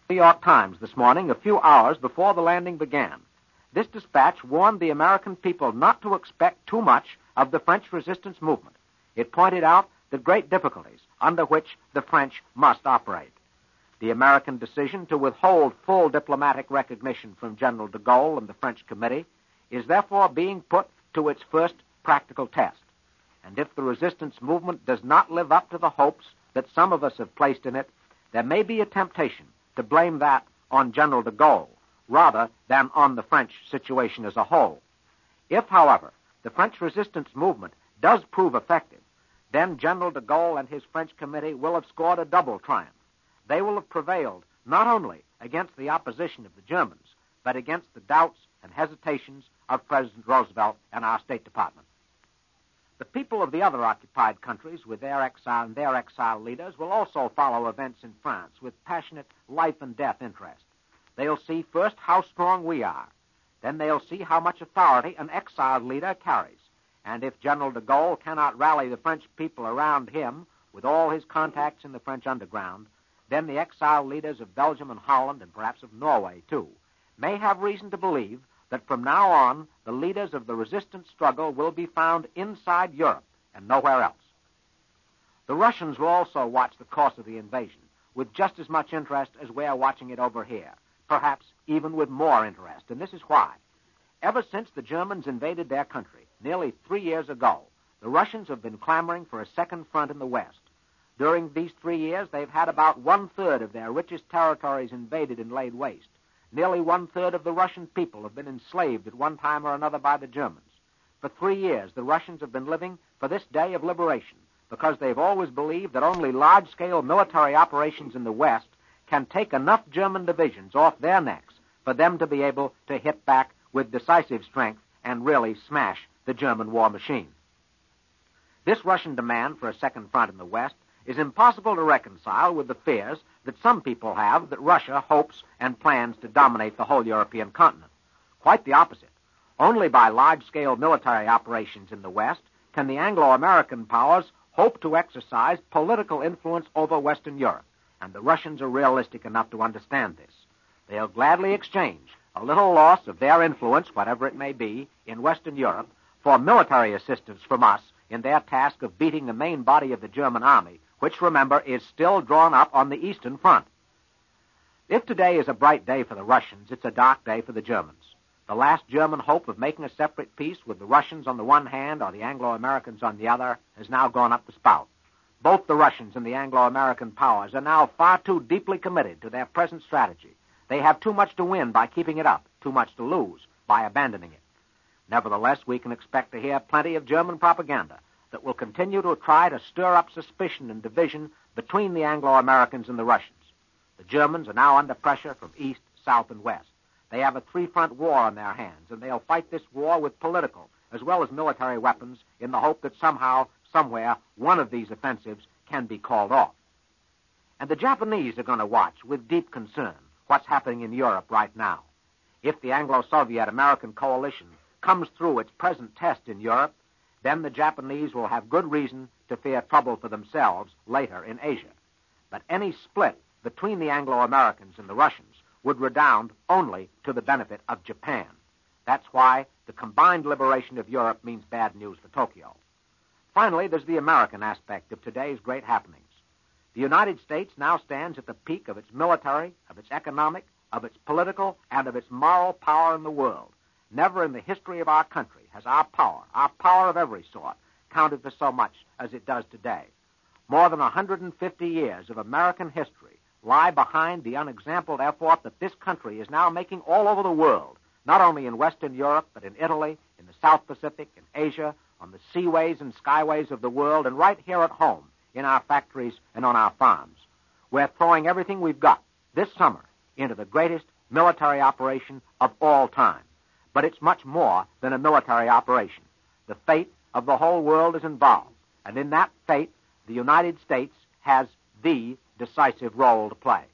New York Times this morning, a few hours before the landing began. This dispatch warned the American people not to expect too much of the French resistance movement. It pointed out the great difficulties under which the French must operate. The American decision to withhold full diplomatic recognition from General de Gaulle and the French Committee is therefore being put to its first practical test. And if the resistance movement does not live up to the hopes that some of us have placed in it, there may be a temptation to blame that on General de Gaulle rather than on the French situation as a whole. If, however, the French resistance movement does prove effective, then General de Gaulle and his French committee will have scored a double triumph. They will have prevailed not only against the opposition of the Germans, but against the doubts and hesitations of President Roosevelt and our State Department. The people of the other occupied countries with their exile and their exile leaders will also follow events in France with passionate life and death interest. They'll see first how strong we are. Then they'll see how much authority an exiled leader carries. And if General de Gaulle cannot rally the French people around him with all his contacts in the French underground, then the exiled leaders of Belgium and Holland, and perhaps of Norway, too, may have reason to believe that from now on the leaders of the resistance struggle will be found inside Europe and nowhere else. The Russians will also watch the course of the invasion with just as much interest as we're watching it over here, perhaps even with more interest, and this is why. Ever since the Germans invaded their country nearly 3 years ago, the Russians have been clamoring for a second front in the West. During these 3 years, they've had about one-third of their richest territories invaded and laid waste. Nearly one-third of the Russian people have been enslaved at one time or another by the Germans. For 3 years, the Russians have been living for this day of liberation because they've always believed that only large-scale military operations in the West can take enough German divisions off their necks for them to be able to hit back with decisive strength and really smash the German war machine. This Russian demand for a second front in the West is impossible to reconcile with the fears that some people have that Russia hopes and plans to dominate the whole European continent. Quite the opposite. Only by large-scale military operations in the West can the Anglo-American powers hope to exercise political influence over Western Europe, and the Russians are realistic enough to understand this. They'll gladly exchange a little loss of their influence, whatever it may be, in Western Europe for military assistance from us in their task of beating the main body of the German army, which, remember, is still drawn up on the Eastern Front. If today is a bright day for the Russians, it's a dark day for the Germans. The last German hope of making a separate peace with the Russians on the one hand or the Anglo-Americans on the other has now gone up the spout. Both the Russians and the Anglo-American powers are now far too deeply committed to their present strategy. They have too much to win by keeping it up, too much to lose by abandoning it. Nevertheless, we can expect to hear plenty of German propaganda that will continue to try to stir up suspicion and division between the Anglo-Americans and the Russians. The Germans are now under pressure from east, south, and west. They have a three-front war on their hands, and they'll fight this war with political as well as military weapons in the hope that somehow, somewhere, one of these offensives can be called off. And the Japanese are going to watch with deep concern what's happening in Europe right now. If the Anglo-Soviet-American coalition comes through its present test in Europe, then the Japanese will have good reason to fear trouble for themselves later in Asia. But any split between the Anglo-Americans and the Russians would redound only to the benefit of Japan. That's why the combined liberation of Europe means bad news for Tokyo. Finally, there's the American aspect of today's great happenings. The United States now stands at the peak of its military, of its economic, of its political, and of its moral power in the world. Never in the history of our country has our power of every sort, counted for so much as it does today. More than 150 years of American history lie behind the unexampled effort that this country is now making all over the world, not only in Western Europe, but in Italy, in the South Pacific, in Asia, on the seaways and skyways of the world, and right here at home, in our factories and on our farms. We're throwing everything we've got this summer into the greatest military operation of all time. But it's much more than a military operation. The fate of the whole world is involved, and in that fate, the United States has the decisive role to play.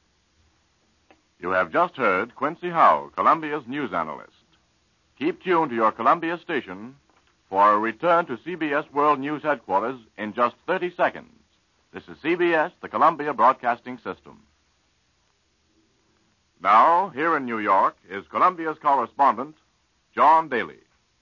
You have just heard Quincy Howe, Columbia's news analyst. Keep tuned to your Columbia station for a return to CBS World News Headquarters in just 30 seconds. This is CBS, the Columbia Broadcasting System. Now, here in New York is Columbia's correspondent, John Daly.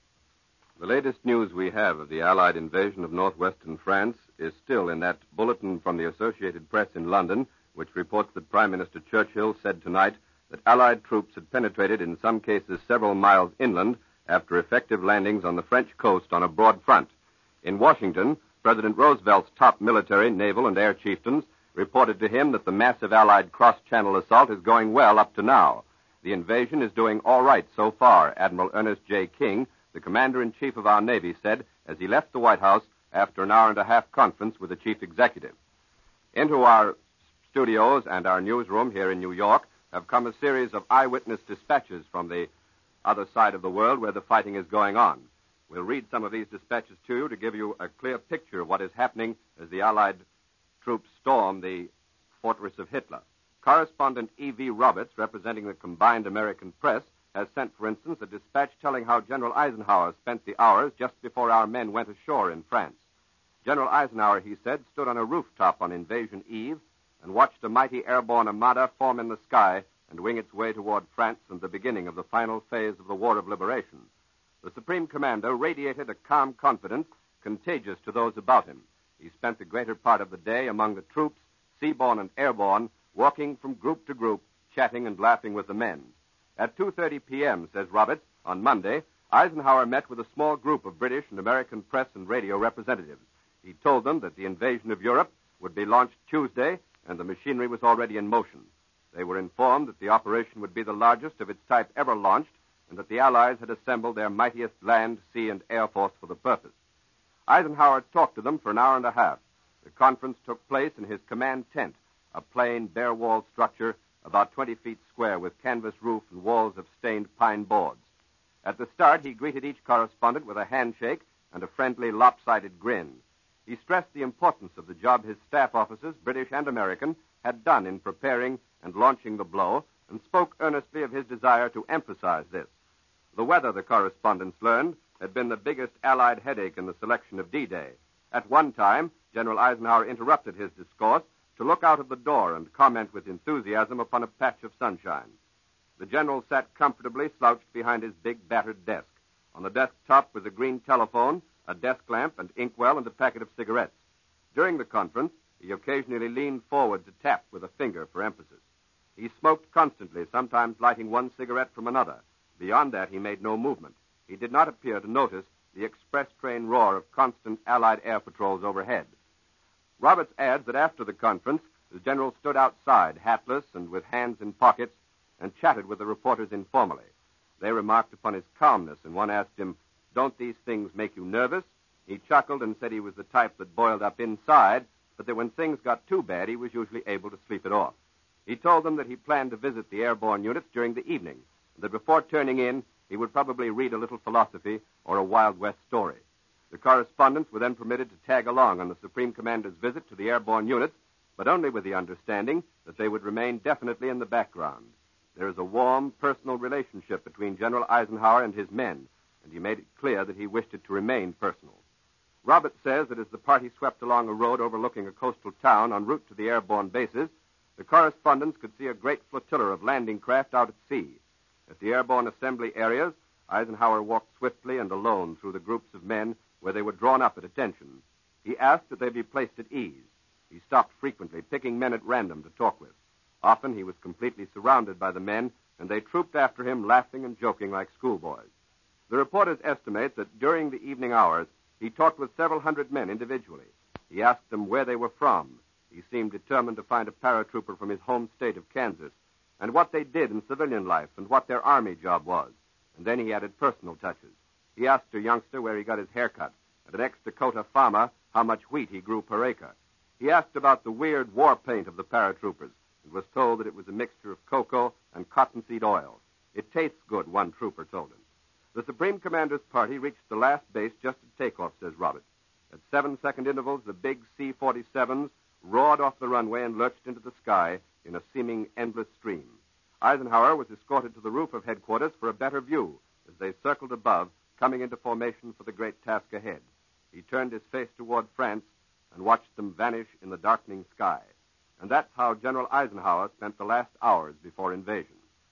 The latest news we have of the Allied invasion of northwestern France is still in that bulletin from the Associated Press in London, which reports that Prime Minister Churchill said tonight that Allied troops had penetrated in some cases several miles inland after effective landings on the French coast on a broad front. In Washington, President Roosevelt's top military, naval, and air chieftains reported to him that the massive Allied cross-channel assault is going well up to now. The invasion is doing all right so far, Admiral Ernest J. King, the commander-in-chief of our Navy, said as he left the White House after an hour-and-a-half conference with the chief executive. Into our studios and our newsroom here in New York have come a series of eyewitness dispatches from the other side of the world where the fighting is going on. We'll read some of these dispatches to you to give you a clear picture of what is happening as the Allied troops storm the fortress of Hitler. Correspondent E.V. Roberts, representing the combined American press, has sent, for instance, a dispatch telling how General Eisenhower spent the hours just before our men went ashore in France. General Eisenhower, he said, stood on a rooftop on Invasion Eve and watched a mighty airborne armada form in the sky and wing its way toward France and the beginning of the final phase of the War of Liberation. The Supreme Commander radiated a calm confidence contagious to those about him. He spent the greater part of the day among the troops, seaborne and airborne, walking from group to group, chatting and laughing with the men. At 2:30 p.m., says Roberts, on Monday, Eisenhower met with a small group of British and American press and radio representatives. He told them that the invasion of Europe would be launched Tuesday, and the machinery was already in motion. They were informed that the operation would be the largest of its type ever launched, and that the Allies had assembled their mightiest land, sea, and air force for the purpose. Eisenhower talked to them for an hour and a half. The conference took place in his command tent, a plain, bare-walled structure about 20 feet square with canvas roof and walls of stained pine boards. At the start, he greeted each correspondent with a handshake and a friendly, lopsided grin. He stressed the importance of the job his staff officers, British and American, had done in preparing and launching the blow, and spoke earnestly of his desire to emphasize this. The weather, the correspondents learned, had been the biggest Allied headache in the selection of D-Day. At one time, General Eisenhower interrupted his discourse to look out of the door and comment with enthusiasm upon a patch of sunshine. The general sat comfortably slouched behind his big, battered desk. On the desk top was a green telephone, a desk lamp, an inkwell, and a packet of cigarettes. During the conference, he occasionally leaned forward to tap with a finger for emphasis. He smoked constantly, sometimes lighting one cigarette from another. Beyond that, he made no movement. He did not appear to notice the express train roar of constant Allied air patrols overhead. Roberts adds that after the conference, the general stood outside, hatless and with hands in pockets, and chatted with the reporters informally. They remarked upon his calmness, and one asked him, "Don't these things make you nervous?" He chuckled and said he was the type that boiled up inside, but that when things got too bad, he was usually able to sleep it off. He told them that he planned to visit the airborne units during the evening, and that before turning in, he would probably read a little philosophy or a Wild West story. The correspondents were then permitted to tag along on the Supreme Commander's visit to the airborne units, but only with the understanding that they would remain definitely in the background. There is a warm, personal relationship between General Eisenhower and his men, and he made it clear that he wished it to remain personal. Roberts says that as the party swept along a road overlooking a coastal town en route to the airborne bases, the correspondents could see a great flotilla of landing craft out at sea. At the airborne assembly areas, Eisenhower walked swiftly and alone through the groups of men where they were drawn up at attention. He asked that they be placed at ease. He stopped frequently, picking men at random to talk with. Often he was completely surrounded by the men, and they trooped after him, laughing and joking like schoolboys. The reporters estimate that during the evening hours, he talked with several hundred men individually. He asked them where they were from. He seemed determined to find a paratrooper from his home state of Kansas, and what they did in civilian life and what their army job was. And then he added personal touches. He asked a youngster where he got his hair cut, and an ex-Dakota farmer how much wheat he grew per acre. He asked about the weird war paint of the paratroopers, and was told that it was a mixture of cocoa and cottonseed oil. "It tastes good," one trooper told him. The Supreme Commander's party reached the last base just at takeoff, says Roberts. At 7-second intervals, the big C-47s roared off the runway and lurched into the sky in a seeming endless stream. Eisenhower was escorted to the roof of headquarters for a better view as they circled above, coming into formation for the great task ahead. He turned his face toward France and watched them vanish in the darkening sky. And that's how General Eisenhower spent the last hours before invasion.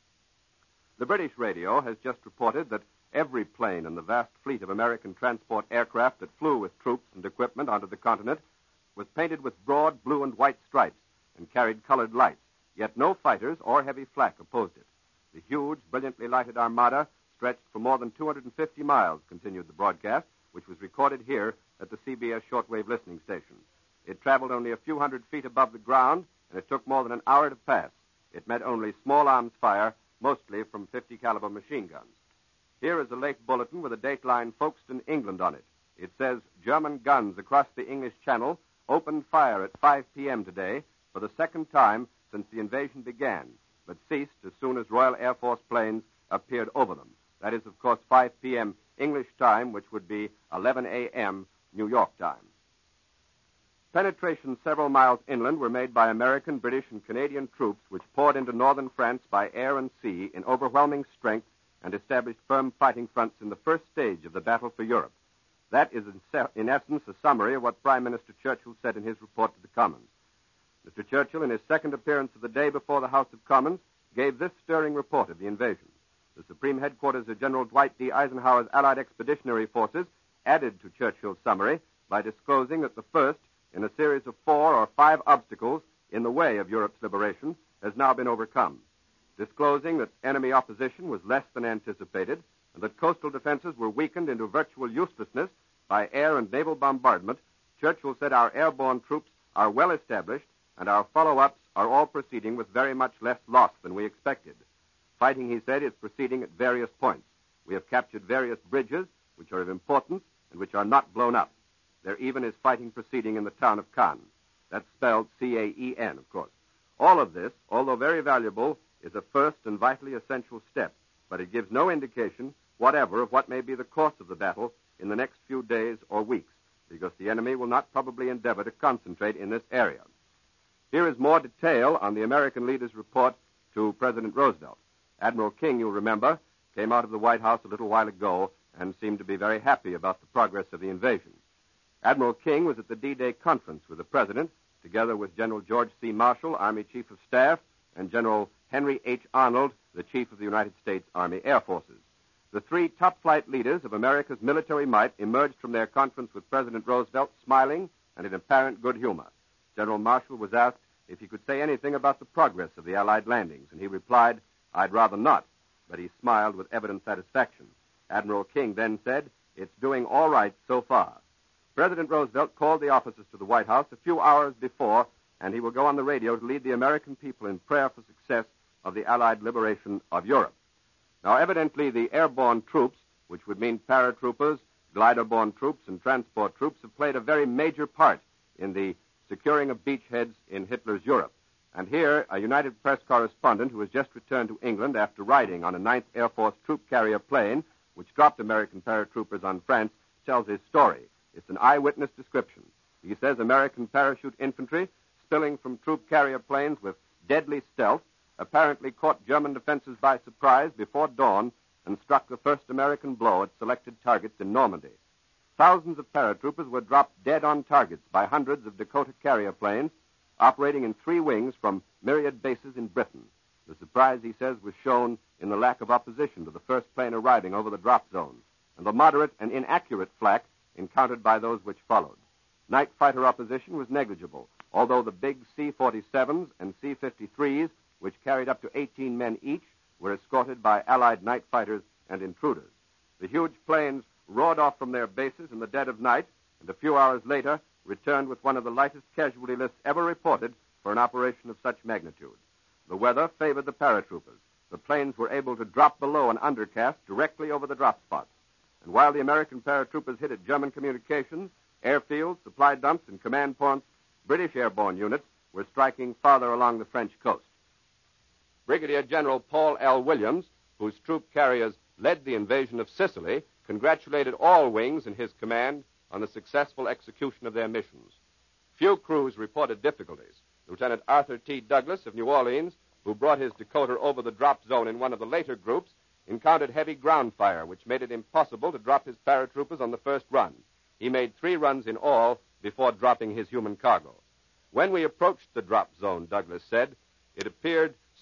The British radio has just reported that every plane in the vast fleet of American transport aircraft that flew with troops and equipment onto the continent was painted with broad blue and white stripes and carried colored lights, yet no fighters or heavy flak opposed it. The huge, brilliantly lighted armada stretched for more than 250 miles, continued the broadcast, which was recorded here at the CBS shortwave listening station. It traveled only a few hundred feet above the ground, and it took more than an hour to pass. It met only small arms fire, mostly from 50-caliber machine guns. Here is a late bulletin with a dateline Folkestone, England on it. It says, German guns across the English Channel opened fire at 5 p.m. today for the second time since the invasion began, but ceased as soon as Royal Air Force planes appeared over them. That is, of course, 5 p.m. English time, which would be 11 a.m. New York time. Penetrations several miles inland were made by American, British, and Canadian troops which poured into northern France by air and sea in overwhelming strength and established firm fighting fronts in the first stage of the battle for Europe. That is, in essence, a summary of what Prime Minister Churchill said in his report to the Commons. Mr. Churchill, in his second appearance of the day before the House of Commons, gave this stirring report of the invasion. The Supreme Headquarters of General Dwight D. Eisenhower's Allied Expeditionary Forces added to Churchill's summary by disclosing that the first in a series of 4 or 5 obstacles in the way of Europe's liberation has now been overcome, disclosing that enemy opposition was less than anticipated and that coastal defenses were weakened into virtual uselessness by air and naval bombardment. Churchill said our airborne troops are well established and our follow-ups are all proceeding with very much less loss than we expected. Fighting, he said, is proceeding at various points. We have captured various bridges which are of importance and which are not blown up. There even is fighting proceeding in the town of Caen. That's spelled C-A-E-N, of course. All of this, although very valuable, is a first and vitally essential step, but it gives no indication whatever of what may be the course of the battle in the next few days or weeks, because the enemy will not probably endeavor to concentrate in this area. Here is more detail on the American leader's report to President Roosevelt. Admiral King, you'll remember, came out of the White House a little while ago and seemed to be very happy about the progress of the invasion. Admiral King was at the D-Day conference with the President, together with General George C. Marshall, Army Chief of Staff, and General Henry H. Arnold, the Chief of the United States Army Air Forces. The 3 top-flight leaders of America's military might emerged from their conference with President Roosevelt smiling and in apparent good humor. General Marshall was asked if he could say anything about the progress of the Allied landings, and he replied, "I'd rather not," but he smiled with evident satisfaction. Admiral King then said, "It's doing all right so far." President Roosevelt called the officers to the White House a few hours before, and he will go on the radio to lead the American people in prayer for success of the Allied liberation of Europe. Now, evidently, the airborne troops, which would mean paratroopers, glider-borne troops, and transport troops, have played a very major part in the securing of beachheads in Hitler's Europe. And here, a United Press correspondent who has just returned to England after riding on a 9th Air Force troop carrier plane, which dropped American paratroopers on France, tells his story. It's an eyewitness description. He says American parachute infantry, spilling from troop carrier planes with deadly stealth, apparently caught German defenses by surprise before dawn and struck the first American blow at selected targets in Normandy. Thousands of paratroopers were dropped dead on targets by hundreds of Dakota carrier planes operating in 3 wings from myriad bases in Britain. The surprise, he says, was shown in the lack of opposition to the first plane arriving over the drop zone, and the moderate and inaccurate flak encountered by those which followed. Night fighter opposition was negligible, although the big C-47s and C-53s, which carried up to 18 men each, were escorted by Allied night fighters and intruders. The huge planes roared off from their bases in the dead of night, and a few hours later returned with one of the lightest casualty lists ever reported for an operation of such magnitude. The weather favored the paratroopers. The planes were able to drop below an undercast directly over the drop spots. And while the American paratroopers hit at German communications, airfields, supply dumps, and command points, British airborne units were striking farther along the French coast. Brigadier General Paul L. Williams, whose troop carriers led the invasion of Sicily, congratulated all wings in his command on the successful execution of their missions. Few crews reported difficulties. Lieutenant Arthur T. Douglas of New Orleans, who brought his Dakota over the drop zone in one of the later groups, encountered heavy ground fire, which made it impossible to drop his paratroopers on the first run. He made 3 runs in all before dropping his human cargo. When we approached the drop zone, Douglas said, it appeared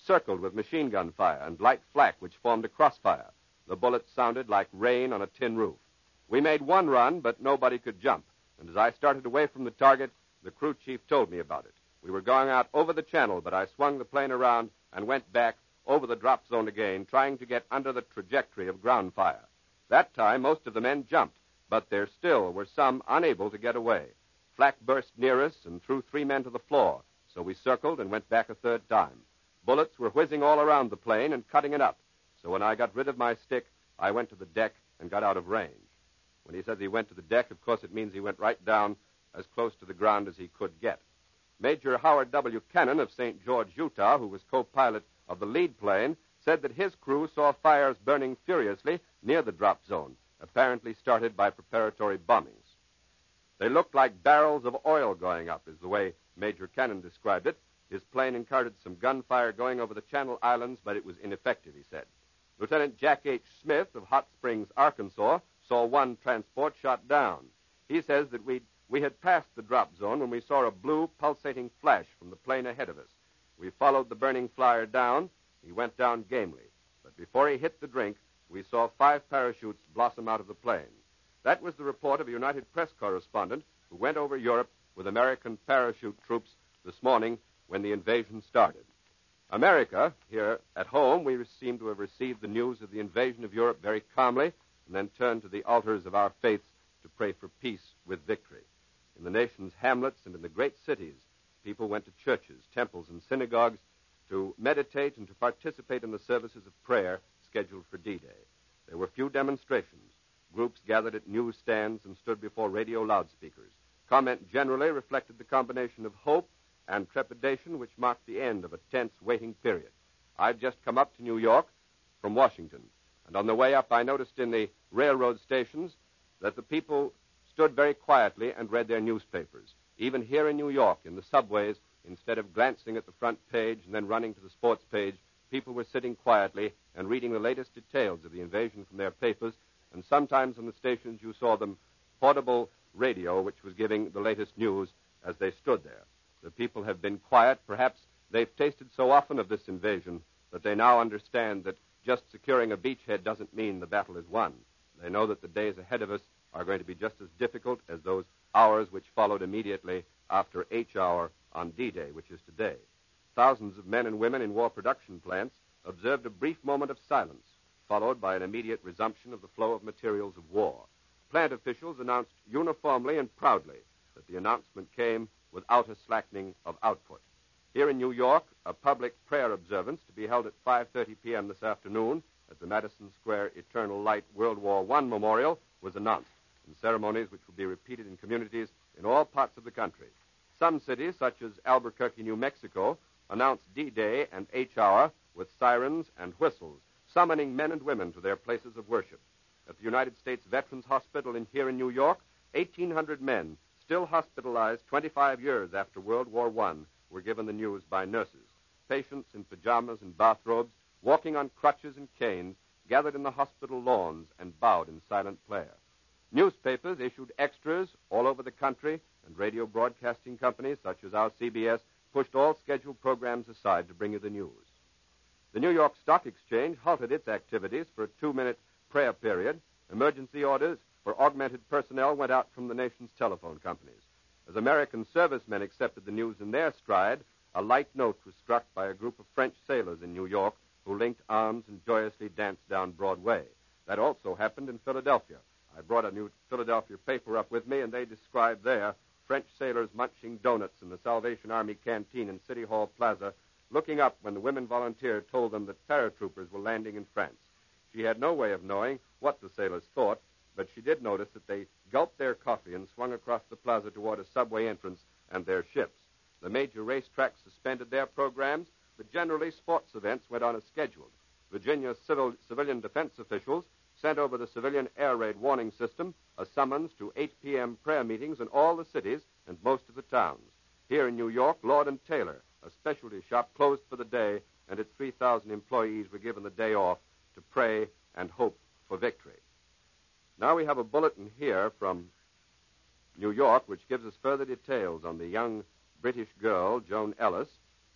circled with machine gun fire and light flak which formed a crossfire. The bullets sounded like rain on a tin roof. We made one run, but nobody could jump. And as I started away from the target, the crew chief told me about it. We were going out over the channel, but I swung the plane around and went back over the drop zone again, trying to get under the trajectory of ground fire. That time, most of the men jumped, but there still were some unable to get away. Flak burst near us and threw 3 men to the floor, so we circled and went back a third time. Bullets were whizzing all around the plane and cutting it up, so when I got rid of my stick, I went to the deck and got out of range. When he says he went to the deck, of course, it means he went right down as close to the ground as he could get. Major Howard W. Cannon of St. George, Utah, who was co-pilot of the lead plane, said that his crew saw fires burning furiously near the drop zone, apparently started by preparatory bombings. They looked like barrels of oil going up, is the way Major Cannon described it. His plane encountered some gunfire going over the Channel Islands, but it was ineffective, he said. Lieutenant Jack H. Smith of Hot Springs, Arkansas, saw one transport shot down. He says that we had passed the drop zone when we saw a blue pulsating flash from the plane ahead of us. We followed the burning flyer down. He went down gamely. But before he hit the drink, we saw 5 parachutes blossom out of the plane. That was the report of a United Press correspondent who went over Europe with American parachute troops this morning when the invasion started. America, here at home, we seem to have received the news of the invasion of Europe very calmly and then turned to the altars of our faiths to pray for peace with victory. In the nation's hamlets and in the great cities, people went to churches, temples, and synagogues to meditate and to participate in the services of prayer scheduled for D-Day. There were few demonstrations. Groups gathered at newsstands and stood before radio loudspeakers. Comment generally reflected the combination of hope and trepidation which marked the end of a tense waiting period. I'd just come up to New York from Washington, and on the way up I noticed in the railroad stations that the people stood very quietly and read their newspapers. Even here in New York, in the subways, instead of glancing at the front page and then running to the sports page, people were sitting quietly and reading the latest details of the invasion from their papers, and sometimes on the stations you saw them portable radio, which was giving the latest news as they stood there. The people have been quiet. Perhaps they've tasted so often of this invasion that they now understand that just securing a beachhead doesn't mean the battle is won. They know that the days ahead of us are going to be just as difficult as those hours which followed immediately after H hour on D-Day, which is today. Thousands of men and women in war production plants observed a brief moment of silence, followed by an immediate resumption of the flow of materials of war. Plant officials announced uniformly and proudly that the announcement came without a slackening of output. Here in New York, a public prayer observance to be held at 5:30 p.m. this afternoon at the Madison Square Eternal Light World War I Memorial was announced, in ceremonies which will be repeated in communities in all parts of the country. Some cities, such as Albuquerque, New Mexico, announced D-Day and H-hour with sirens and whistles, summoning men and women to their places of worship. At the United States Veterans Hospital here in New York, 1,800 men, still hospitalized 25 years after World War I, were given the news by nurses. Patients in pajamas and bathrobes, walking on crutches and canes, gathered in the hospital lawns and bowed in silent prayer. Newspapers issued extras all over the country, and radio broadcasting companies such as our CBS pushed all scheduled programs aside to bring you the news. The New York Stock Exchange halted its activities for a 2-minute prayer period. Emergency orders for augmented personnel went out from the nation's telephone companies. As American servicemen accepted the news in their stride, a light note was struck by a group of French sailors in New York who linked arms and joyously danced down Broadway. That also happened in Philadelphia. I brought a new Philadelphia paper up with me, and they described there French sailors munching donuts in the Salvation Army canteen in City Hall Plaza, looking up when the women volunteer told them that paratroopers were landing in France. She had no way of knowing what the sailors thought, but she did notice that they gulped their coffee and swung across the plaza toward a subway entrance and their ships. The major racetracks suspended their programs, but generally sports events went on as scheduled. Virginia's civilian defense officials sent over the civilian air raid warning system a summons to 8 p.m. prayer meetings in all the cities and most of the towns. Here in New York, Lord & Taylor, a specialty shop, closed for the day, and its 3,000 employees were given the day off to pray and hope for victory. Now we have a bulletin here from New York which gives us further details on the young British girl, Joan Ellis,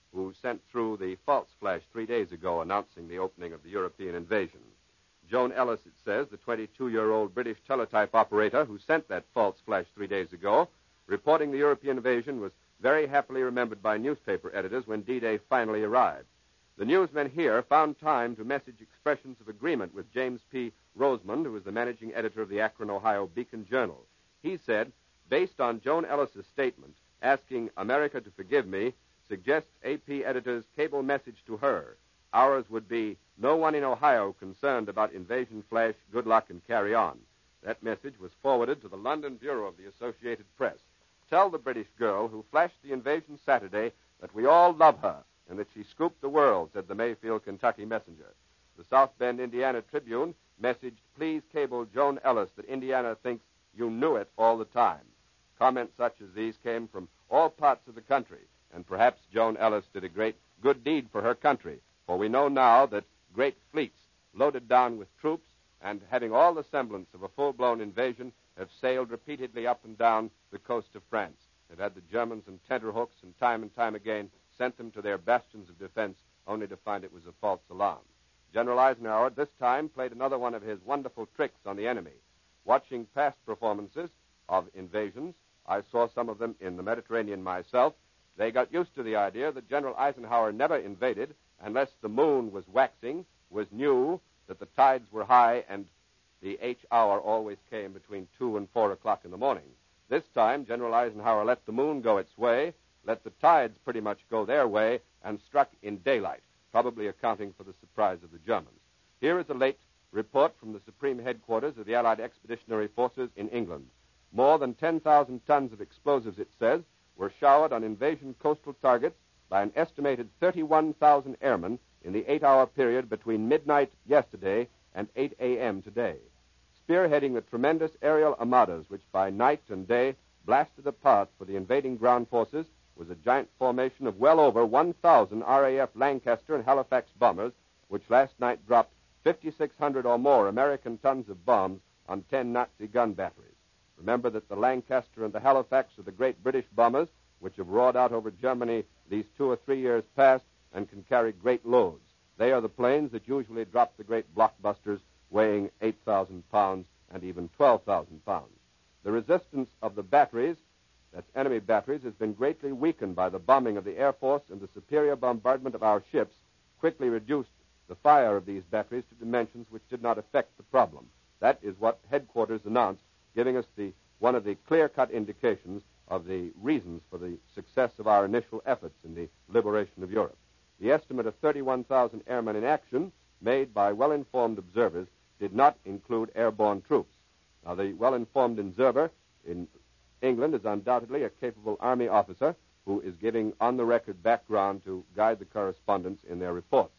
who sent through the false flash 3 days ago announcing the opening of the European invasion. Joan Ellis, it says, the 22-year-old British teletype operator who sent that false flash 3 days ago, reporting the European invasion, was very happily remembered by newspaper editors when D-Day finally arrived. The newsmen here found time to message expressions of agreement with James P. Rosemond, who is the managing editor of the Akron, Ohio Beacon Journal. He said, based on Joan Ellis's statement, asking America to forgive me, suggests AP editors cable message to her. Ours would be, no one in Ohio concerned about invasion flash, good luck and carry on. That message was forwarded to the London Bureau of the Associated Press. Tell the British girl who flashed the invasion Saturday that we all love her and that she scooped the world, said the Mayfield, Kentucky messenger. The South Bend, Indiana Tribune messaged, please cable Joan Ellis that Indiana thinks you knew it all the time. Comments such as these came from all parts of the country, and perhaps Joan Ellis did a great good deed for her country, for we know now that great fleets loaded down with troops and having all the semblance of a full-blown invasion have sailed repeatedly up and down the coast of France. They've had the Germans in tenterhooks and time again sent them to their bastions of defense only to find it was a false alarm. General Eisenhower at this time played another one of his wonderful tricks on the enemy. Watching past performances of invasions, I saw some of them in the Mediterranean myself. They got used to the idea that General Eisenhower never invaded unless the moon was waxing, was new, that the tides were high, and the H hour always came between 2 and 4 o'clock in the morning. This time, General Eisenhower let the moon go its way, let the tides pretty much go their way, and struck in daylight, probably accounting for the surprise of the Germans. Here is a late report from the Supreme Headquarters of the Allied Expeditionary Forces in England. More than 10,000 tons of explosives, it says, were showered on invasion coastal targets by an estimated 31,000 airmen in the 8-hour period between midnight yesterday and 8 a.m. today. Spearheading the tremendous aerial armadas which by night and day blasted a path for the invading ground forces was a giant formation of well over 1,000 RAF Lancaster and Halifax bombers, which last night dropped 5,600 or more American tons of bombs on 10 Nazi gun batteries. Remember that the Lancaster and the Halifax are the great British bombers which have roared out over Germany these 2 or 3 years past and can carry great loads. They are the planes that usually drop the great blockbusters weighing 8,000 pounds and even 12,000 pounds. The resistance of the batteries, that's enemy batteries, has been greatly weakened by the bombing of the Air Force, and the superior bombardment of our ships quickly reduced the fire of these batteries to dimensions which did not affect the problem. That is what headquarters announced, giving us one of the clear-cut indications of the reasons for the success of our initial efforts in the liberation of Europe. The estimate of 31,000 airmen in action, made by well-informed observers, did not include airborne troops. Now, the well-informed observer in England is undoubtedly a capable Army officer who is giving on-the-record background to guide the correspondents in their reports.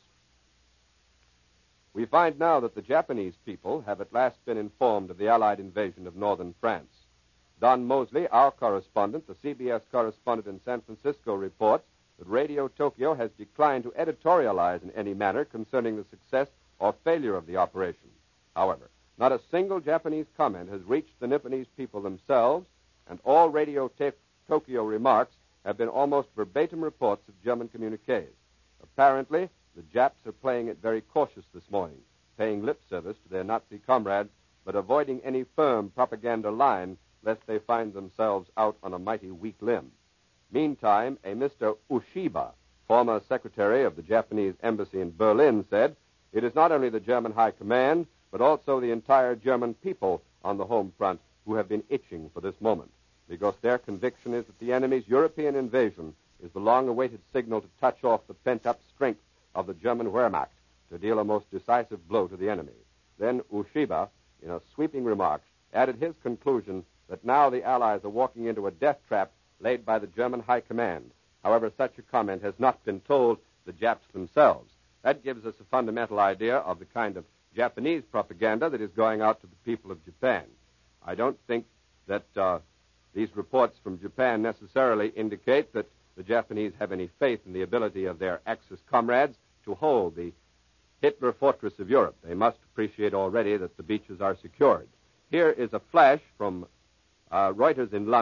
We find now that the Japanese people have at last been informed of the Allied invasion of northern France. Don Mosley, our correspondent, the CBS correspondent in San Francisco, reports that Radio Tokyo has declined to editorialize in any manner concerning the success or failure of the operation. However, not a single Japanese comment has reached the Nipponese people themselves, and all Radio Tokyo remarks have been almost verbatim reports of German communiques. Apparently, the Japs are playing it very cautious this morning, paying lip service to their Nazi comrades, but avoiding any firm propaganda line lest they find themselves out on a mighty weak limb. Meantime, a Mr. Ushiba, former secretary of the Japanese embassy in Berlin, said, it is not only the German High Command, but also the entire German people on the home front who have been itching for this moment, because their conviction is that the enemy's European invasion is the long-awaited signal to touch off the pent-up strength of the German Wehrmacht to deal a most decisive blow to the enemy. Then Ushiba, in a sweeping remark, added his conclusion that now the Allies are walking into a death trap laid by the German High Command. However, such a comment has not been told the Japs themselves. That gives us a fundamental idea of the kind of Japanese propaganda that is going out to the people of Japan. I don't think that these reports from Japan necessarily indicate that the Japanese have any faith in the ability of their Axis comrades to hold the Hitler fortress of Europe. They must appreciate already that the beaches are secured. Here is a flash from Reuters in London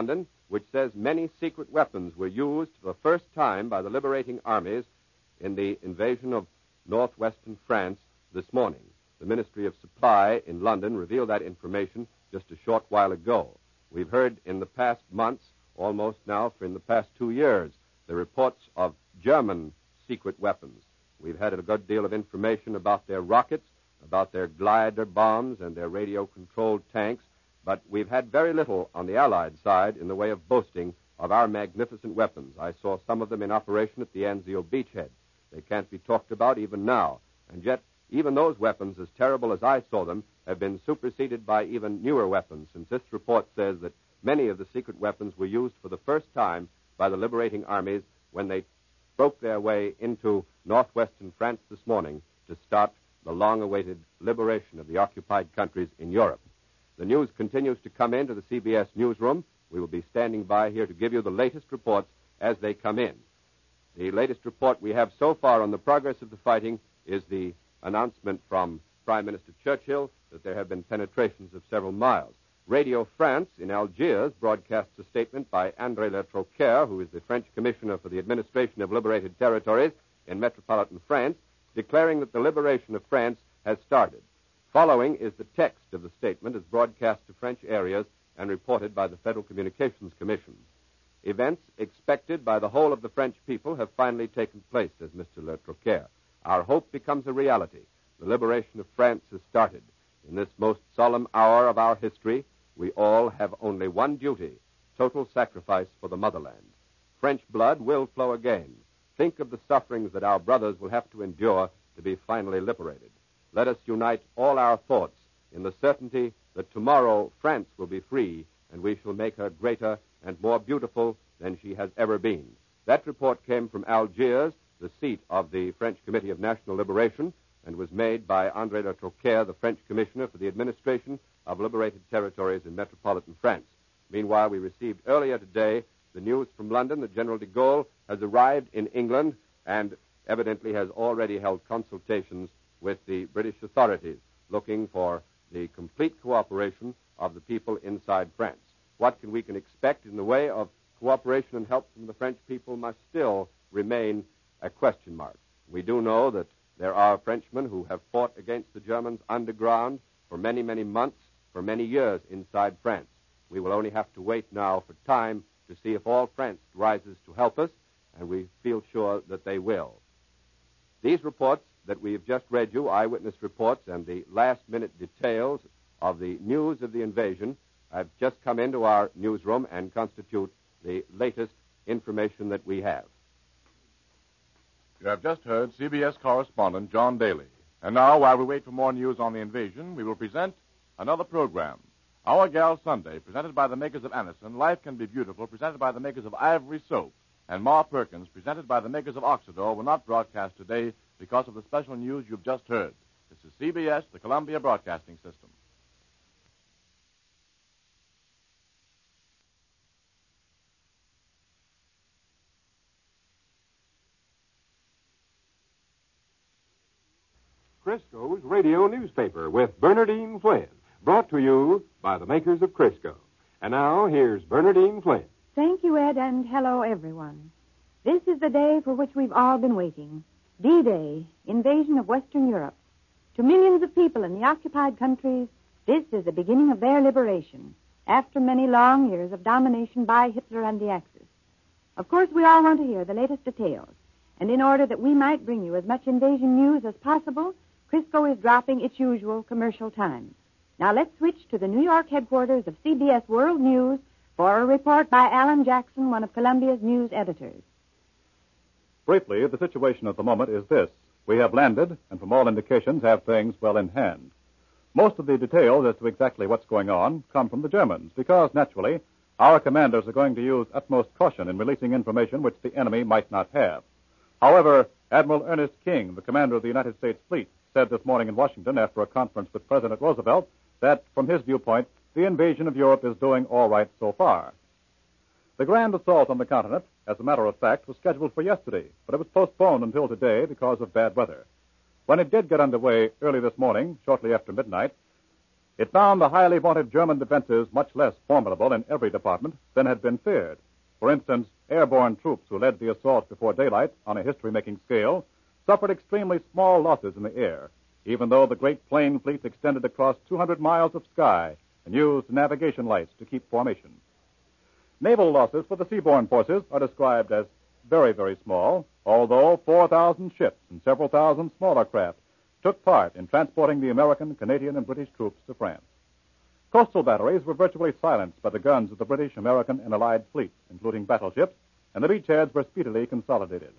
which says many secret weapons were used for the first time by the liberating armies in the invasion of northwestern France this morning. The Ministry of Supply in London revealed that information just a short while ago. We've heard in the past months, almost now for in the past 2 years, the reports of German secret weapons. We've had a good deal of information about their rockets, about their glider bombs and their radio-controlled tanks, but we've had very little on the Allied side in the way of boasting of our magnificent weapons. I saw some of them in operation at the Anzio beachhead. They can't be talked about even now, and yet even those weapons, as terrible as I saw them, have been superseded by even newer weapons, since this report says that many of the secret weapons were used for the first time by the liberating armies when they broke their way into northwestern France this morning to start the long-awaited liberation of the occupied countries in Europe. The news continues to come into the CBS newsroom. We will be standing by here to give you the latest reports as they come in. The latest report we have so far on the progress of the fighting is the announcement from Prime Minister Churchill that there have been penetrations of several miles. Radio France in Algiers broadcasts a statement by André Le Troquer, who is the French Commissioner for the Administration of Liberated Territories in metropolitan France, declaring that the liberation of France has started. Following is the text of the statement as broadcast to French areas and reported by the Federal Communications Commission. Events expected by the whole of the French people have finally taken place, says Mr. Le Troquer. Our hope becomes a reality. The liberation of France has started. In this most solemn hour of our history, we all have only one duty, total sacrifice for the motherland. French blood will flow again. Think of the sufferings that our brothers will have to endure to be finally liberated. Let us unite all our thoughts in the certainty that tomorrow France will be free and we shall make her greater and more beautiful than she has ever been. That report came from Algiers, the seat of the French Committee of National Liberation, and was made by André Le Troquer, the French Commissioner for the Administration of Liberated Territories in metropolitan France. Meanwhile, we received earlier today the news from London that General de Gaulle has arrived in England and evidently has already held consultations with the British authorities, looking for the complete cooperation of the people inside France. What we can expect in the way of cooperation and help from the French people must still remain a question mark. We do know that there are Frenchmen who have fought against the Germans underground for many, many months, for many years inside France. We will only have to wait now for time to see if all France rises to help us, and we feel sure that they will. These reports that we have just read you, eyewitness reports and the last-minute details of the news of the invasion, have just come into our newsroom and constitute the latest information that we have. You have just heard CBS correspondent John Daly. And now, while we wait for more news on the invasion, we will present another program. Our Gal Sunday, presented by the makers of Anison, Life Can Be Beautiful, presented by the makers of Ivory Soap, and Ma Perkins, presented by the makers of Oxidor, will not broadcast today because of the special news you've just heard. This is CBS, the Columbia Broadcasting System. Crisco's radio newspaper with Bernardine Flynn, brought to you by the makers of Crisco. And now, here's Bernardine Flynn. Thank you, Ed, and hello, everyone. This is the day for which we've all been waiting. D-Day, invasion of Western Europe. To millions of people in the occupied countries, this is the beginning of their liberation, after many long years of domination by Hitler and the Axis. Of course, we all want to hear the latest details, and in order that we might bring you as much invasion news as possible, Crisco is dropping its usual commercial time. Now let's switch to the New York headquarters of CBS World News for a report by Alan Jackson, one of Columbia's news editors. Briefly, the situation at the moment is this. We have landed, and from all indications have things well in hand. Most of the details as to exactly what's going on come from the Germans, because, naturally, our commanders are going to use utmost caution in releasing information which the enemy might not have. However, Admiral Ernest King, the commander of the United States fleet, said this morning in Washington after a conference with President Roosevelt that, from his viewpoint, the invasion of Europe is doing all right so far. The grand assault on the continent, as a matter of fact, was scheduled for yesterday, but it was postponed until today because of bad weather. When it did get underway early this morning, shortly after midnight, It found the highly vaunted German defenses much less formidable in every department than had been feared. For instance, airborne troops who led the assault before daylight on a history-making scale suffered extremely small losses in the air, even though the great plane fleet extended across 200 miles of sky and used navigation lights to keep formation. Naval losses for the seaborne forces are described as very, very small, although 4,000 ships and several thousand smaller craft took part in transporting the American, Canadian, and British troops to France. Coastal batteries were virtually silenced by the guns of the British, American, and Allied fleets, including battleships, and the beachheads were speedily consolidated.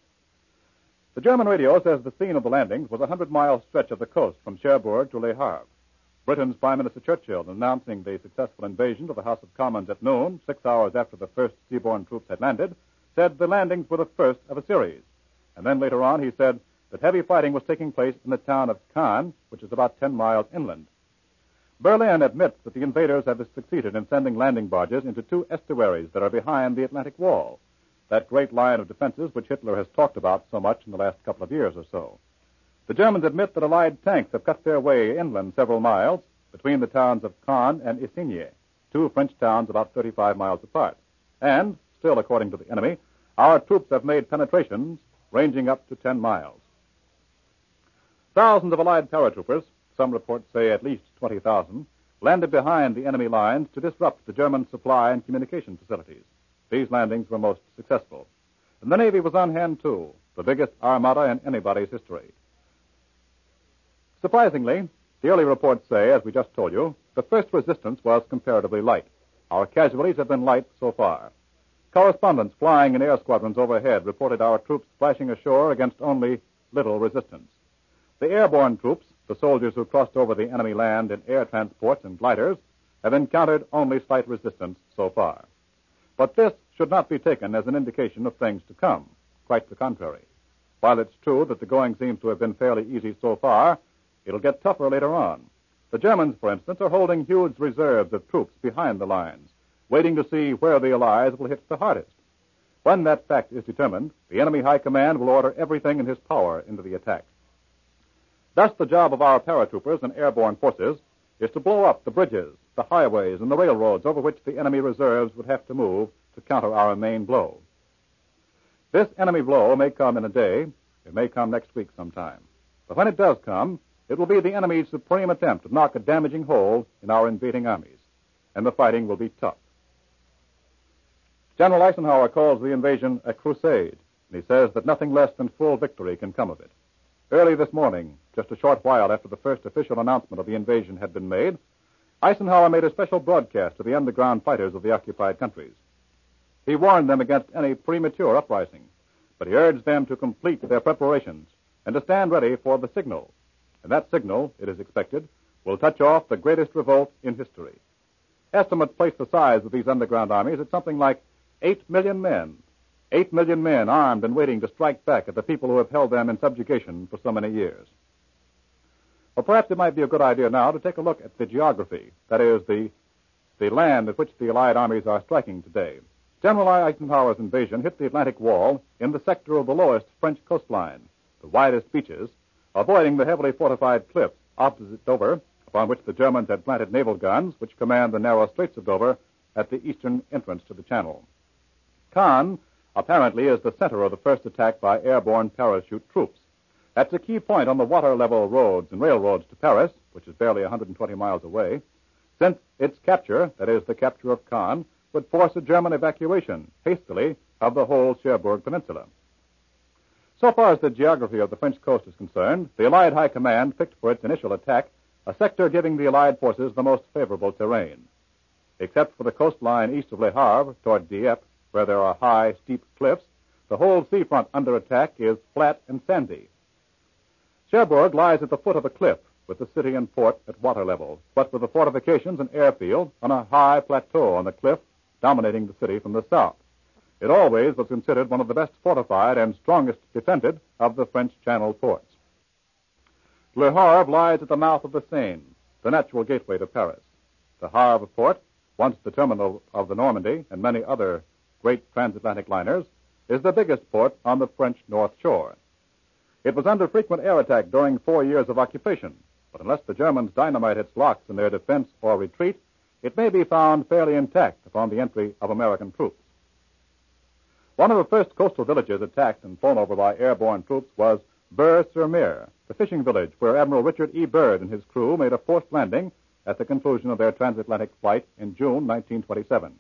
The German radio says the scene of the landings was a 100-mile stretch of the coast from Cherbourg to Le Havre. Britain's Prime Minister Churchill, announcing the successful invasion of the House of Commons at noon, 6 hours after the first seaborne troops had landed, said the landings were the first of a series. And then later on he said that heavy fighting was taking place in the town of Caen, which is about 10 miles inland. Berlin admits that the invaders have succeeded in sending landing barges into two estuaries that are behind the Atlantic Wall, that great line of defenses which Hitler has talked about so much in the last couple of years or so. The Germans admit that Allied tanks have cut their way inland several miles between the towns of Caen and Isigny, two French towns about 35 miles apart. And, still according to the enemy, our troops have made penetrations ranging up to 10 miles. Thousands of Allied paratroopers, some reports say at least 20,000, landed behind the enemy lines to disrupt the German supply and communication facilities. These landings were most successful. And the Navy was on hand, too, the biggest armada in anybody's history. Surprisingly, the early reports say, as we just told you, the first resistance was comparatively light. Our casualties have been light so far. Correspondents flying in air squadrons overhead reported our troops splashing ashore against only little resistance. The airborne troops, the soldiers who crossed over the enemy land in air transports and gliders, have encountered only slight resistance so far. But this should not be taken as an indication of things to come. Quite the contrary. While it's true that the going seems to have been fairly easy so far, it'll get tougher later on. The Germans, for instance, are holding huge reserves of troops behind the lines, waiting to see where the Allies will hit the hardest. When that fact is determined, the enemy high command will order everything in his power into the attack. Thus, the job of our paratroopers and airborne forces is to blow up the bridges, the highways, and the railroads over which the enemy reserves would have to move to counter our main blow. This enemy blow may come in a day. It may come next week sometime. But when it does come, it will be the enemy's supreme attempt to knock a damaging hole in our invading armies. And the fighting will be tough. General Eisenhower calls the invasion a crusade, and he says that nothing less than full victory can come of it. Early this morning, just a short while after the first official announcement of the invasion had been made, Eisenhower made a special broadcast to the underground fighters of the occupied countries. He warned them against any premature uprising, but he urged them to complete their preparations and to stand ready for the signal. And that signal, it is expected, will touch off the greatest revolt in history. Estimates place the size of these underground armies at something like 8 million men. 8 million men armed and waiting to strike back at the people who have held them in subjugation for so many years. Well, perhaps it might be a good idea now to take a look at the geography, that is, the land at which the Allied armies are striking today. General Eisenhower's invasion hit the Atlantic Wall in the sector of the lowest French coastline, the widest beaches, avoiding the heavily fortified cliffs opposite Dover, upon which the Germans had planted naval guns, which command the narrow Straits of Dover at the eastern entrance to the channel. Caen, apparently, is the center of the first attack by airborne parachute troops. That's a key point on the water-level roads and railroads to Paris, which is barely 120 miles away, since its capture, that is, the capture of Caen, would force a German evacuation, hastily, of the whole Cherbourg Peninsula. So far as the geography of the French coast is concerned, the Allied High Command picked for its initial attack a sector giving the Allied forces the most favorable terrain. Except for the coastline east of Le Havre, toward Dieppe, where there are high, steep cliffs, the whole seafront under attack is flat and sandy. Cherbourg lies at the foot of a cliff, with the city and port at water level, but with the fortifications and airfield on a high plateau on the cliff, dominating the city from the south. It always was considered one of the best fortified and strongest defended of the French Channel ports. Le Havre lies at the mouth of the Seine, the natural gateway to Paris. The Havre port, once the terminal of the Normandy and many other great transatlantic liners, is the biggest port on the French North Shore. It was under frequent air attack during 4 years of occupation, But unless the Germans dynamite its locks in their defense or retreat, it may be found fairly intact upon the entry of American troops. One of the first coastal villages attacked and flown over by airborne troops was Burr-sur-Mer, the fishing village where Admiral Richard E. Byrd and his crew made a forced landing at the conclusion of their transatlantic flight in June 1927.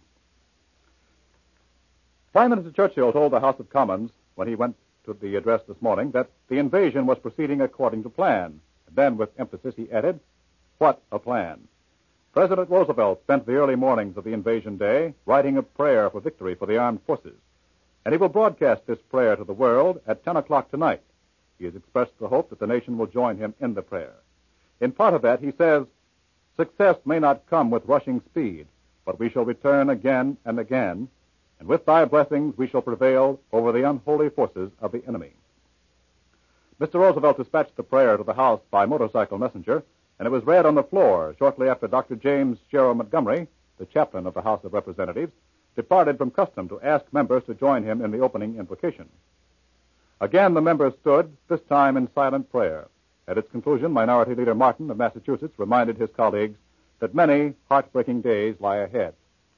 Prime Minister Churchill told the House of Commons when he went to the address this morning that the invasion was proceeding according to plan. And then, with emphasis, he added, "What a plan." President Roosevelt spent the early mornings of the invasion day writing a prayer for victory for the armed forces, and he will broadcast this prayer to the world at 10 o'clock tonight. He has expressed the hope that the nation will join him in the prayer. In part of that, he says, "Success may not come with rushing speed, but we shall return again and again, and with thy blessings we shall prevail over the unholy forces of the enemy." Mr. Roosevelt dispatched the prayer to the House by motorcycle messenger, and it was read on the floor shortly after Dr. James Sherrill Montgomery, the chaplain of the House of Representatives, departed from custom to ask members to join him in the opening invocation. Again, the members stood, this time in silent prayer. At its conclusion, Minority Leader Martin of Massachusetts reminded his colleagues that many heartbreaking days lie ahead.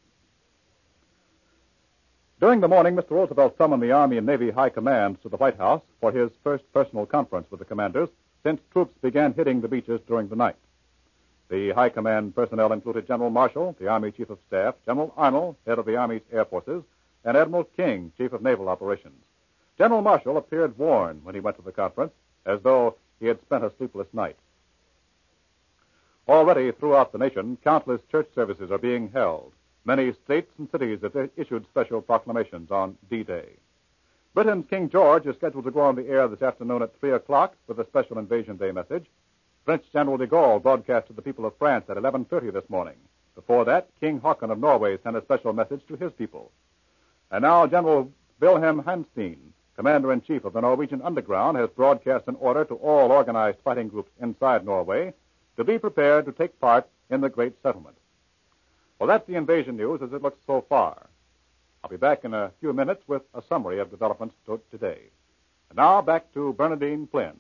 During the morning, Mr. Roosevelt summoned the Army and Navy high commands to the White House for his first personal conference with the commanders since troops began hitting the beaches during the night. The high command personnel included General Marshall, the Army Chief of Staff, General Arnold, head of the Army's Air Forces, and Admiral King, Chief of Naval Operations. General Marshall appeared worn when he went to the conference, as though he had spent a sleepless night. Already throughout the nation, countless church services are being held. Many states and cities have issued special proclamations on D-Day. Britain's King George is scheduled to go on the air this afternoon at 3 o'clock with a special Invasion Day message. French General de Gaulle broadcast to the people of France at 11:30 this morning. Before that, King Haakon of Norway sent a special message to his people. And now General Wilhelm Hanstein, Commander-in-Chief of the Norwegian Underground, has broadcast an order to all organized fighting groups inside Norway to be prepared to take part in the Great Settlement. Well, that's the invasion news as it looks so far. I'll be back in a few minutes with a summary of developments today. And now back to Bernadine Flynn.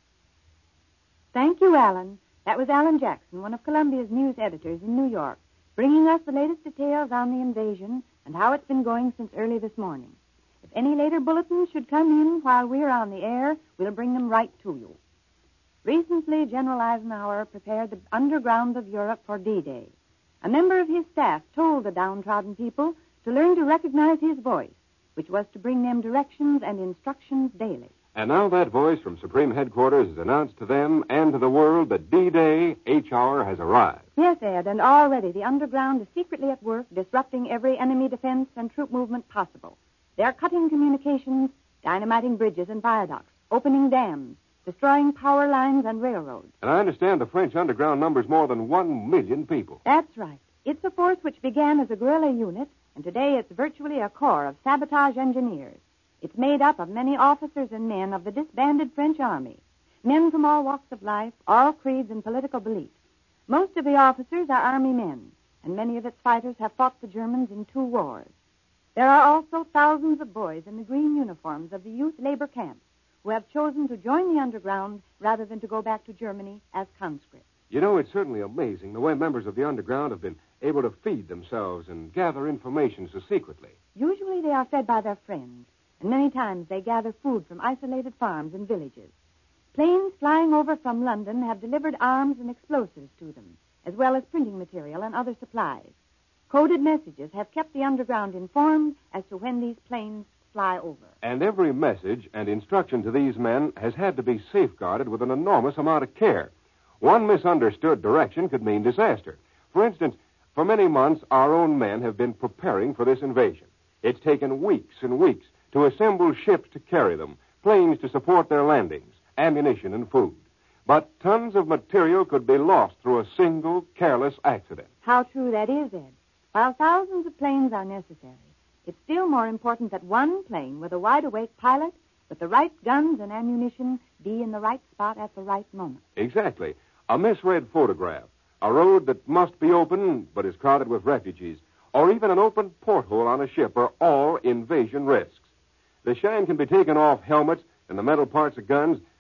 Thank you, Alan. That was Alan Jackson, one of Columbia's news editors in New York, bringing us the latest details on the invasion and how it's been going since early this morning. If any later bulletins should come in while we're on the air, we'll bring them right to you. Recently, General Eisenhower prepared the underground of Europe for D-Day. A member of his staff told the downtrodden people to learn to recognize his voice, which was to bring them directions and instructions daily. And now that voice from Supreme Headquarters has announced to them and to the world that D-Day, H-hour, has arrived. Yes, Ed, and already the underground is secretly at work disrupting every enemy defense and troop movement possible. They are cutting communications, dynamiting bridges and viaducts, opening dams, destroying power lines and railroads. And I understand the French underground numbers more than 1 million people. That's right. It's a force which began as a guerrilla unit, and today it's virtually a corps of sabotage engineers. It's made up of many officers and men of the disbanded French army, men from all walks of life, all creeds and political beliefs. Most of the officers are army men, and many of its fighters have fought the Germans in 2 wars. There are also thousands of boys in the green uniforms of the youth labor camps who have chosen to join the underground rather than to go back to Germany as conscripts. You know, it's certainly amazing the way members of the underground have been able to feed themselves and gather information so secretly. Usually they are fed by their friends, and many times they gather food from isolated farms and villages. Planes flying over from London have delivered arms and explosives to them, as well as printing material and other supplies. Coded messages have kept the underground informed as to when these planes fly over. And every message and instruction to these men has had to be safeguarded with an enormous amount of care. One misunderstood direction could mean disaster. For instance, for many months, our own men have been preparing for this invasion. It's taken weeks and weeks to assemble ships to carry them, planes to support their landings, ammunition and food. But tons of material could be lost through a single careless accident. How true that is, Ed. While thousands of planes are necessary, it's still more important that one plane with a wide-awake pilot with the right guns and ammunition be in the right spot at the right moment. Exactly. A misread photograph, a road that must be open but is crowded with refugees, or even an open porthole on a ship are all invasion risks. The shine can be taken off helmets and the metal parts of guns,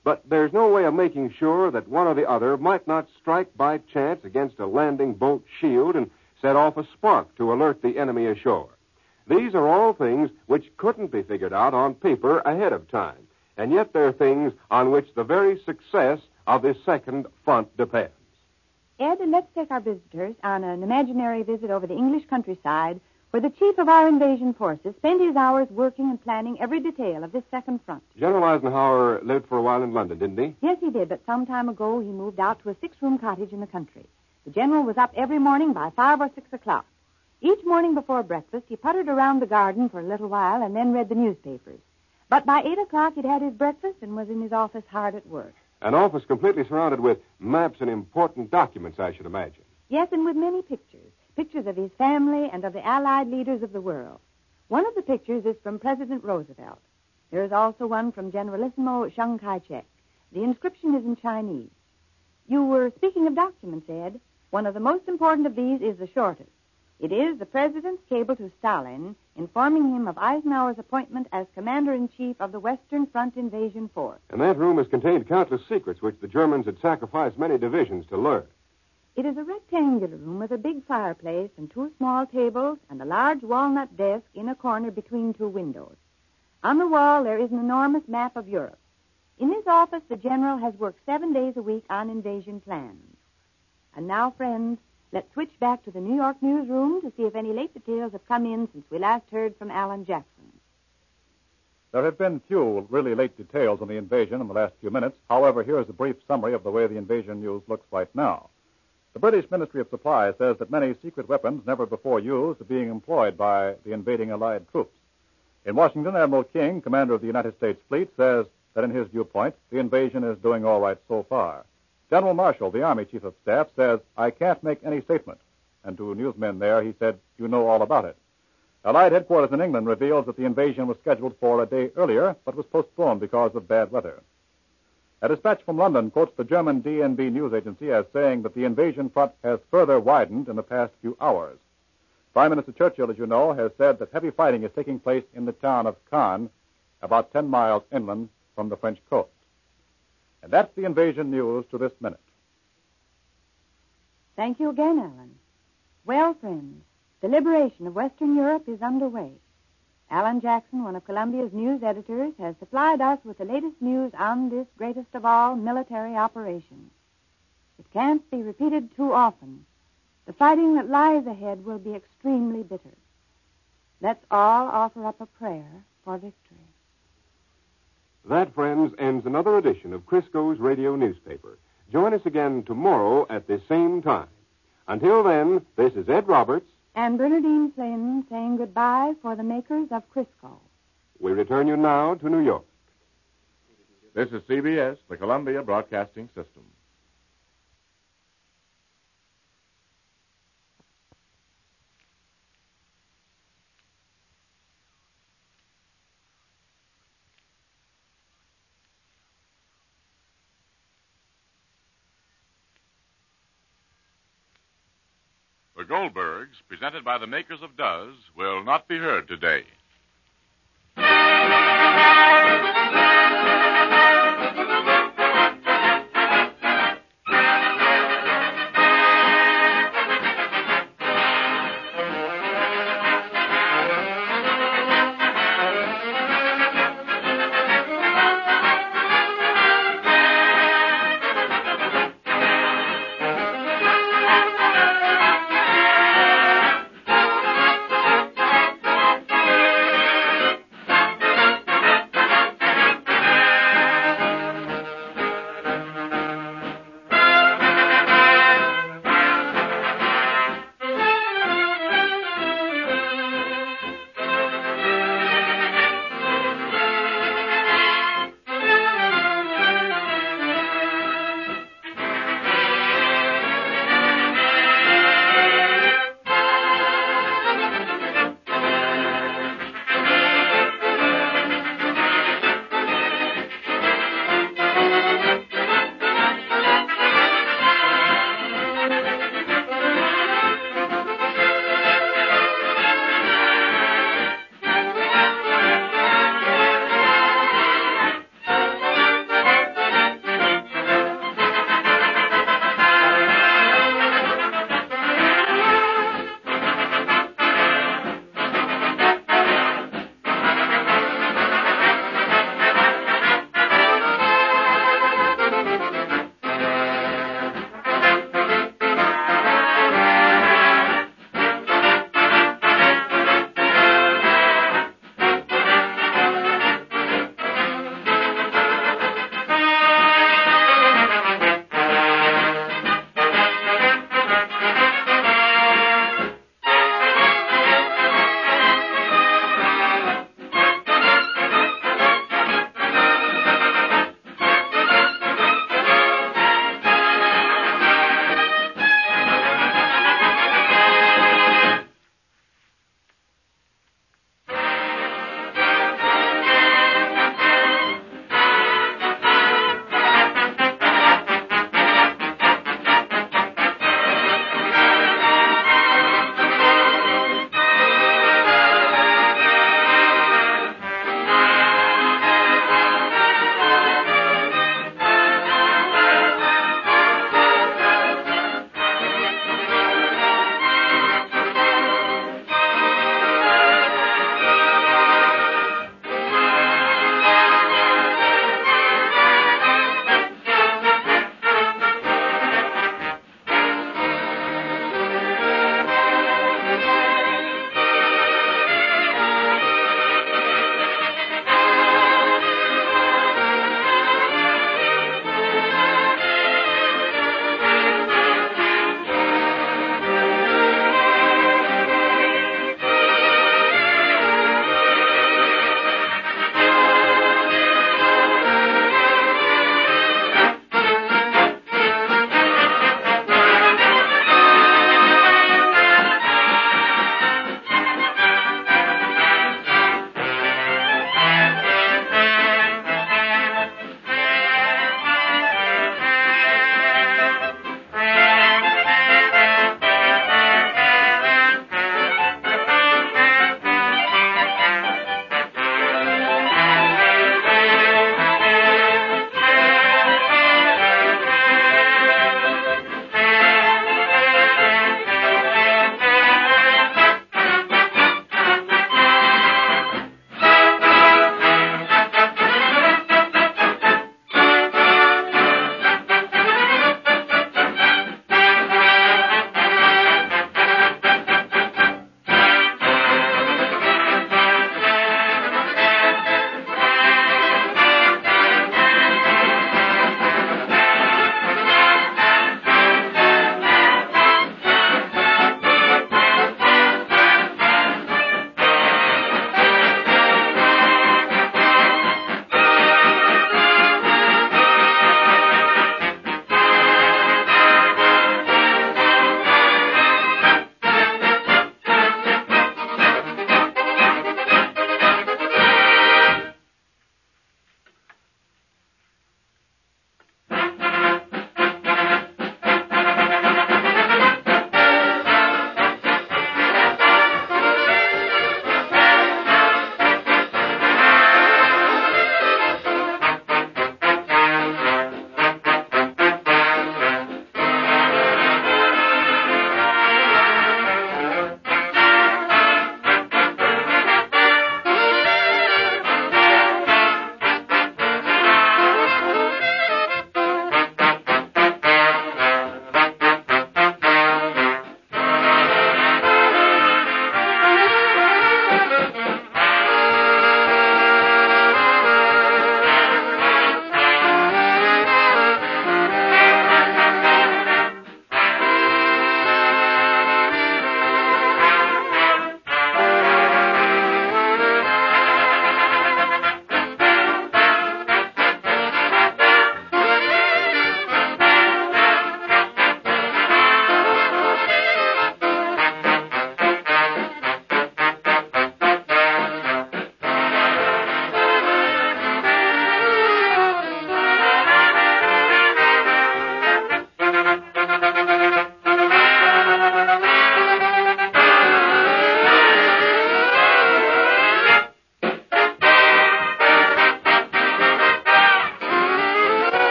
But there's no way of making sure that one or the other might not strike by chance against a landing boat shield and set off a spark to alert the enemy ashore. These are all things which couldn't be figured out on paper ahead of time, and yet they're things on which the very success of this second front depends. Ed, let's take our visitors on an imaginary visit over the English countryside where the chief of our invasion forces spent his hours working and planning every detail of this second front. General Eisenhower lived for a while in London, didn't he? Yes, he did, but some time ago he moved out to a 6-room cottage in the country. The general was up every morning by 5 or 6 o'clock. Each morning before breakfast, he puttered around the garden for a little while and then read the newspapers. But by 8 o'clock, he'd had his breakfast and was in his office hard at work. An office completely surrounded with maps and important documents, I should imagine. Yes, and with many pictures. Pictures of his family and of the Allied leaders of the world. One of the pictures is from President Roosevelt. There is also one from Generalissimo Chiang Kai-shek. The inscription is in Chinese. You were speaking of documents, Ed. One of the most important of these is the shortest. It is the President's cable to Stalin informing him of Eisenhower's appointment as Commander-in-Chief of the Western Front Invasion Force. And that room has contained countless secrets which the Germans had sacrificed many divisions to learn. It is a rectangular room with a big fireplace and 2 small tables and a large walnut desk in a corner between 2 windows. On the wall, there is an enormous map of Europe. In this office, the general has worked 7 days a week on invasion plans. And now, friends, let's switch back to the New York newsroom to see if any late details have come in since we last heard from Alan Jackson. There have been few really late details on the invasion in the last few minutes. However, here is a brief summary of the way the invasion news looks right now. The British Ministry of Supply says that many secret weapons never before used are being employed by the invading Allied troops. In Washington, Admiral King, commander of the United States Fleet, says that in his viewpoint, the invasion is doing all right so far. General Marshall, the Army Chief of Staff, says, "I can't make any statement." And to newsmen there, he said, "You know all about it." Allied headquarters in England reveals that the invasion was scheduled for a day earlier, but was postponed because of bad weather. A dispatch from London quotes the German DNB news agency as saying that the invasion front has further widened in the past few hours. Prime Minister Churchill, as you know, has said that heavy fighting is taking place in the town of Caen, about 10 miles inland from the French coast. And that's the invasion news to this minute. Thank you again, Alan. Well, friends, the liberation of Western Europe is underway. Alan Jackson, one of Columbia's news editors, has supplied us with the latest news on this greatest of all military operations. It can't be repeated too often. The fighting that lies ahead will be extremely bitter. Let's all offer up a prayer for victory. That, friends, ends another edition of Crisco's Radio Newspaper. Join us again tomorrow at this same time. Until then, this is Ed Roberts and Bernadine Flynn saying goodbye for the makers of Crisco. We return you now to New York. This is CBS, the Columbia Broadcasting System. The Goldbergs, presented by the makers of Duz, will not be heard today.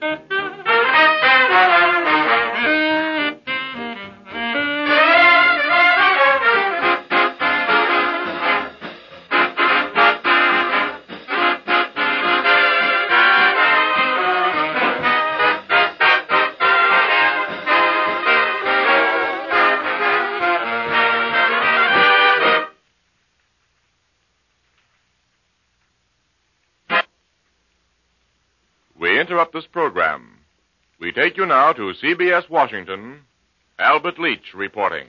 We interrupt this program. We take you now to CBS Washington. Albert Leach reporting.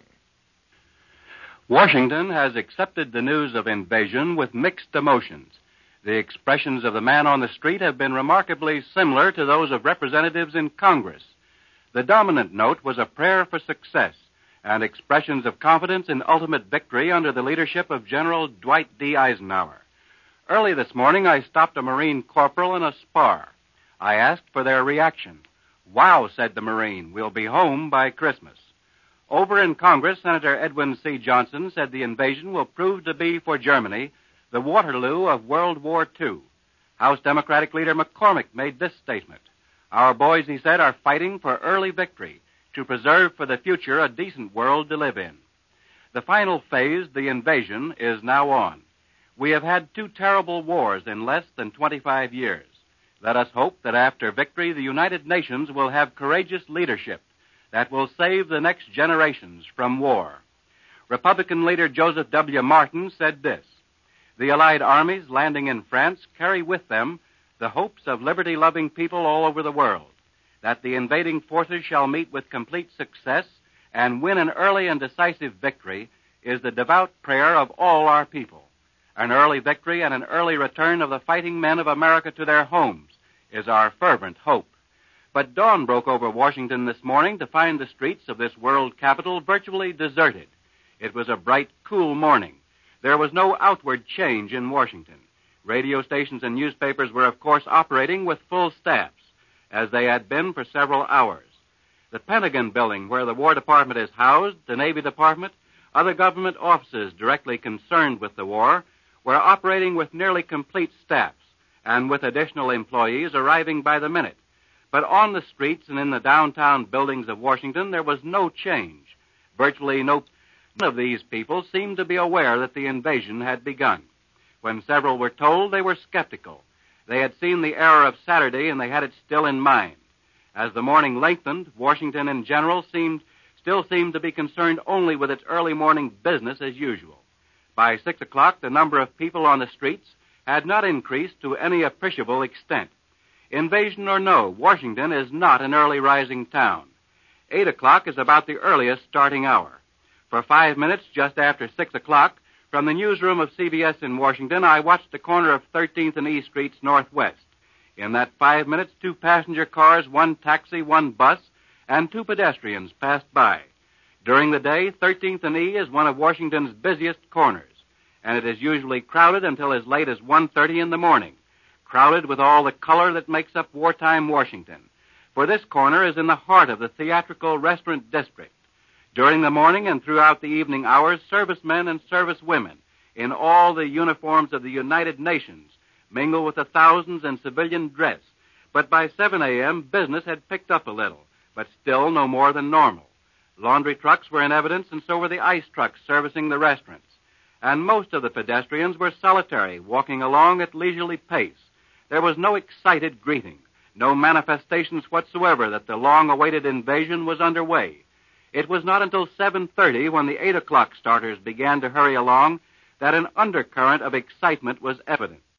Washington has accepted the news of invasion with mixed emotions. The expressions of the man on the street have been remarkably similar to those of representatives in Congress. The dominant note was a prayer for success and expressions of confidence in ultimate victory under the leadership of General Dwight D. Eisenhower. Early this morning, I stopped a Marine corporal in a spar. I asked for their reaction. "Wow," said the Marine, "we'll be home by Christmas." Over in Congress, Senator Edwin C. Johnson said the invasion will prove to be for Germany the Waterloo of World War II. House Democratic leader McCormick made this statement. "Our boys," he said, "are fighting for early victory to preserve for the future a decent world to live in." The final phase, the invasion, is now on. We have had 2 terrible wars in less than 25 years. Let us hope that after victory, the United Nations will have courageous leadership that will save the next generations from war. Republican leader Joseph W. Martin said this: "The Allied armies landing in France carry with them the hopes of liberty-loving people all over the world. That the invading forces shall meet with complete success and win an early and decisive victory is the devout prayer of all our people. An early victory and an early return of the fighting men of America to their homes is our fervent hope." But dawn broke over Washington this morning to find the streets of this world capital virtually deserted. It was a bright, cool morning. There was no outward change in Washington. Radio stations and newspapers were, of course, operating with full staffs, as they had been for several hours. The Pentagon building, where the War Department is housed, the Navy Department, other government offices directly concerned with the war, were operating with nearly complete staffs and with additional employees arriving by the minute. But on the streets and in the downtown buildings of Washington, there was no change. Virtually none of these people seemed to be aware that the invasion had begun. When several were told, they were skeptical. They had seen the error of Saturday, and they had it still in mind. As the morning lengthened, Washington in general still seemed to be concerned only with its early morning business as usual. By 6 o'clock, the number of people on the streets had not increased to any appreciable extent. Invasion or no, Washington is not an early rising town. 8 o'clock is about the earliest starting hour. For 5 minutes just after 6 o'clock, from the newsroom of CBS in Washington, I watched the corner of 13th and E Streets northwest. In that 5 minutes, 2 passenger cars, 1 taxi, 1 bus, and 2 pedestrians passed by. During the day, 13th and E is one of Washington's busiest corners, and it is usually crowded until as late as 1:30 in the morning, crowded with all the color that makes up wartime Washington. For this corner is in the heart of the theatrical restaurant district. During the morning and throughout the evening hours, servicemen and servicewomen in all the uniforms of the United Nations mingle with the thousands in civilian dress. But by 7 a.m., business had picked up a little, but still no more than normal. Laundry trucks were in evidence, and so were the ice trucks servicing the restaurants. And most of the pedestrians were solitary, walking along at leisurely pace. There was no excited greeting, no manifestations whatsoever that the long-awaited invasion was underway. It was not until 7:30, when the 8 o'clock starters began to hurry along, that an undercurrent of excitement was evident.